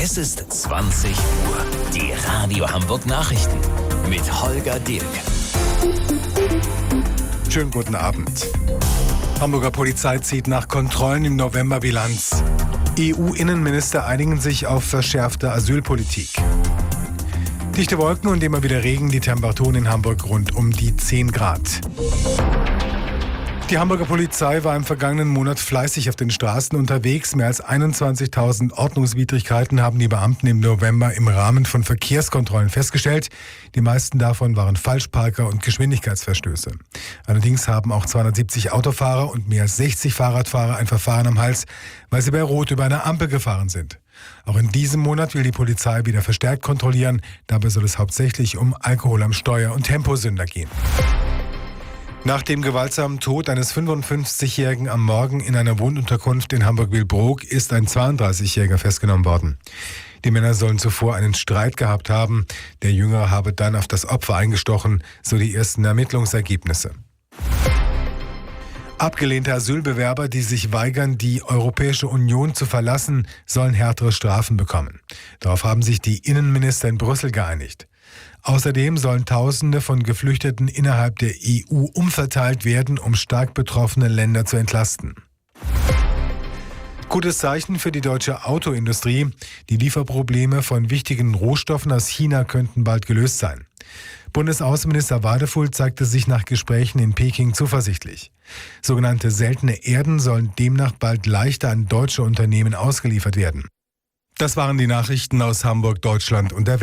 Es ist 20 Uhr. Die Radio Hamburg Nachrichten mit Holger Dilk. Schönen guten Abend. Hamburger Polizei zieht nach Kontrollen im November Bilanz. EU-Innenminister einigen sich auf verschärfte Asylpolitik. Dichte Wolken und immer wieder Regen, die Temperaturen in Hamburg rund um die 10 Grad. Die Hamburger Polizei war im vergangenen Monat fleißig auf den Straßen unterwegs. Mehr als 21.000 Ordnungswidrigkeiten haben die Beamten im November im Rahmen von Verkehrskontrollen festgestellt. Die meisten davon waren Falschparker und Geschwindigkeitsverstöße. Allerdings haben auch 270 Autofahrer und mehr als 60 Fahrradfahrer ein Verfahren am Hals, weil sie bei Rot über eine Ampel gefahren sind. Auch in diesem Monat will die Polizei wieder verstärkt kontrollieren. Dabei soll es hauptsächlich um Alkohol am Steuer und Temposünder gehen. Nach dem gewaltsamen Tod eines 55-Jährigen am Morgen in einer Wohnunterkunft in Hamburg-Wilbrook ist ein 32-Jähriger festgenommen worden. Die Männer sollen zuvor einen Streit gehabt haben. Der Jüngere habe dann auf das Opfer eingestochen, so die ersten Ermittlungsergebnisse. Abgelehnte Asylbewerber, die sich weigern, die Europäische Union zu verlassen, sollen härtere Strafen bekommen. Darauf haben sich die Innenminister in Brüssel geeinigt. Außerdem sollen Tausende von Geflüchteten innerhalb der EU umverteilt werden, um stark betroffene Länder zu entlasten. Gutes Zeichen für die deutsche Autoindustrie. Die Lieferprobleme von wichtigen Rohstoffen aus China könnten bald gelöst sein. Bundesaußenminister Wadefuhl zeigte sich nach Gesprächen in Peking zuversichtlich. Sogenannte seltene Erden sollen demnach bald leichter an deutsche Unternehmen ausgeliefert werden. Das waren die Nachrichten aus Hamburg, Deutschland und der Welt.